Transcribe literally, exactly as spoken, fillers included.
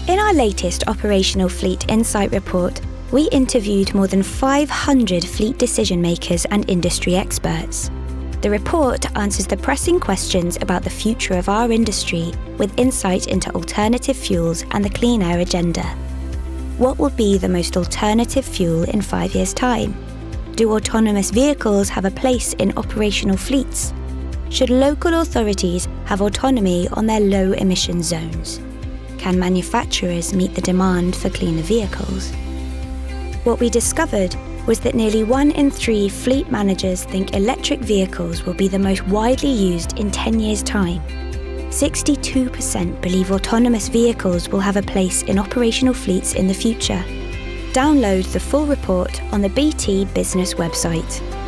In our latest Operational Fleet Insight report, we interviewed more than five hundred fleet decision makers and industry experts. The report answers the pressing questions about the future of our industry with insight into alternative fuels and the clean air agenda. What will be the most alternative fuel in five years' time? Do autonomous vehicles have a place in operational fleets? Should local authorities have autonomy on their low-emission zones? Can manufacturers meet the demand for cleaner vehicles? What we discovered was that nearly one in three fleet managers think electric vehicles will be the most widely used in ten years' time. sixty-two percent believe autonomous vehicles will have a place in operational fleets in the future. Download the full report on the B T Business website.